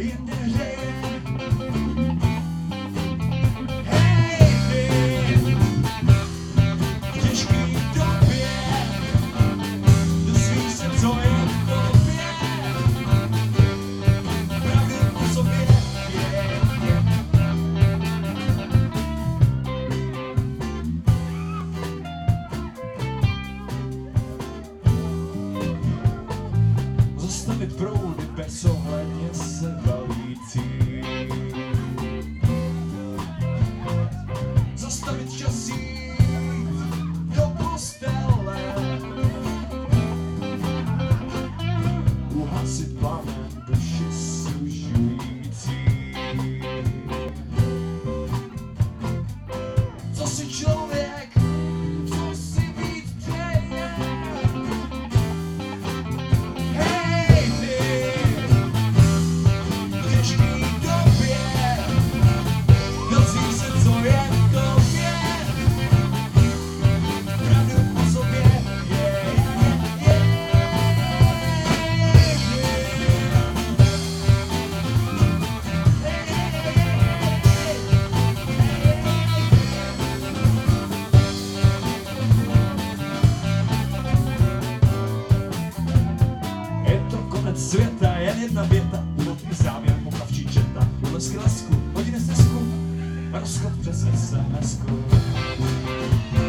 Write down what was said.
jen nehřeje. Hej ty, v těžký době, dozvíš se, co je v tobě, pravdu o sobě. Zastavit proudy bezohledně se valící. Zastavit čas jít do postele. Uhasit plamen duši sužující. Co si člověk, co si víc přeje. Hej ty, v těžký době, dozví se, co je v tobě, pravdu o sobě. Je to konec světa, jen jedna věta, úvodní závěr, poklavčí četa, ulesky lesku, hodiny stezku, rozchod přes SMS-ku.